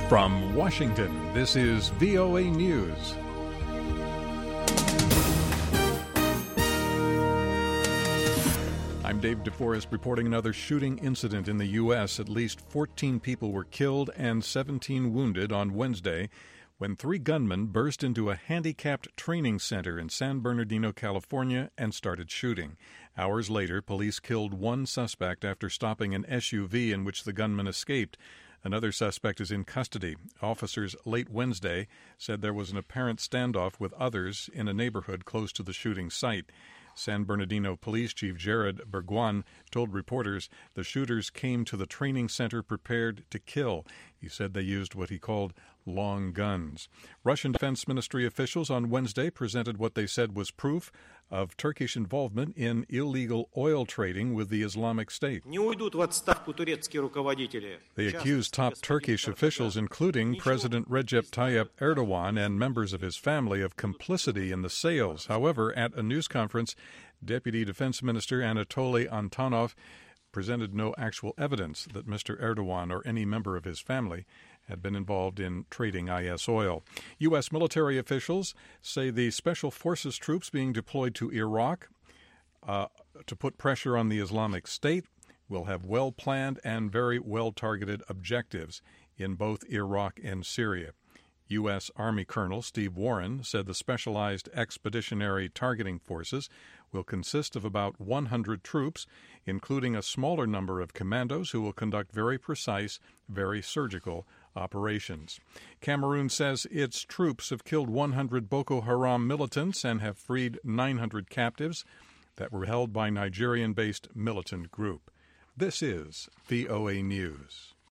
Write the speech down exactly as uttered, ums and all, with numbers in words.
From Washington, this is V O A News. I'm Dave DeForest reporting another shooting incident in the U S. At least fourteen people were killed and seventeen wounded on Wednesday when three gunmen burst into a handicapped training center in San Bernardino, California, and started shooting. Hours later, police killed one suspect after stopping an S U V in which the gunman escaped. Another suspect is in custody. Officers late Wednesday said there was an apparent standoff with others in a neighborhood close to the shooting site. San Bernardino Police Chief Jared Berguan told reporters the shooters came to the training center prepared to kill. He said they used what he called long guns. Russian Defense Ministry officials on Wednesday presented what they said was proof of Turkish involvement in illegal oil trading with the Islamic State. They accused top Turkish officials, including President Recep Tayyip Erdogan and members of his family, of complicity in the sales. However, at a news conference, Deputy Defense Minister Anatoly Antonov presented no actual evidence that Mister Erdogan or any member of his family had been involved in trading I S oil. U S military officials say the Special Forces troops being deployed to Iraq uh, to put pressure on the Islamic State will have well-planned and very well-targeted objectives in both Iraq and Syria. U S. Army Colonel Steve Warren said the Specialized Expeditionary Targeting Forces will consist of about one hundred troops, including a smaller number of commandos who will conduct very precise, very surgical operations. Cameroon says its troops have killed one hundred Boko Haram militants and have freed nine hundred captives that were held by Nigerian-based militant group. This is V O A News.